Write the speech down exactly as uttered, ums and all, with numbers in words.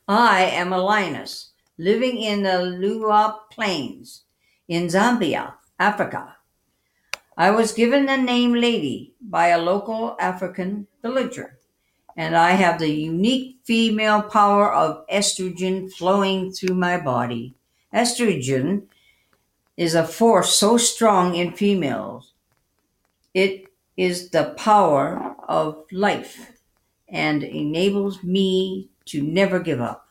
I am a lioness living in the Luwa Plains in Zambia, Africa. I was given the name Lady by a local African villager, and I have the unique female power of estrogen flowing through my body. Estrogen is a force so strong in females. It is the power of life and enables me to never give up.